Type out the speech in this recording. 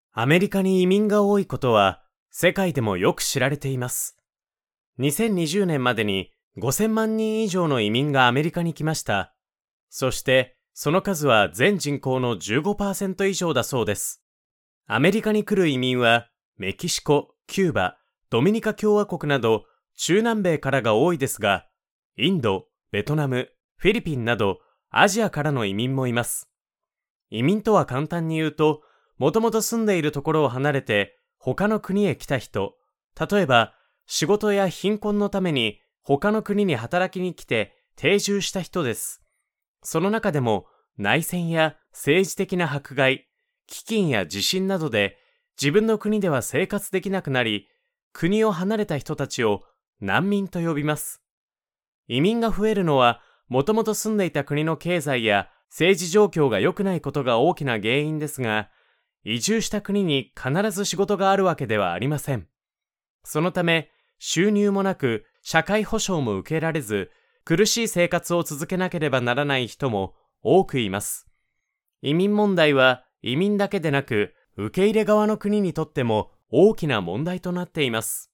アメリカに移民が多いことは世界でもよく知られています。2020年までに5000万人以上の移民がアメリカに来ました。そしてその数は全人口の 15% 以上だそうです。アメリカに来る移民はメキシコ、キューバ、ドミニカ共和国など中南米からが多いですが、インド、ベトナム、フィリピンなどアジアからの移民もいます。移民とは簡単に言うと、もともと住んでいるところを離れて他の国へ来た人、例えば仕事や貧困のために他の国に働きに来て定住した人です。その中でも内戦や政治的な迫害、飢饉や地震などで自分の国では生活できなくなり、国を離れた人たちを難民と呼びます。移民が増えるのは、もともと住んでいた国の経済や政治状況が良くないことが大きな原因ですが、移住した国に必ず仕事があるわけではありません。そのため、収入もなく、社会保障も受けられず、苦しい生活を続けなければならない人も多くいます。移民問題は移民だけでなく、受け入れ側の国にとっても大きな問題となっています。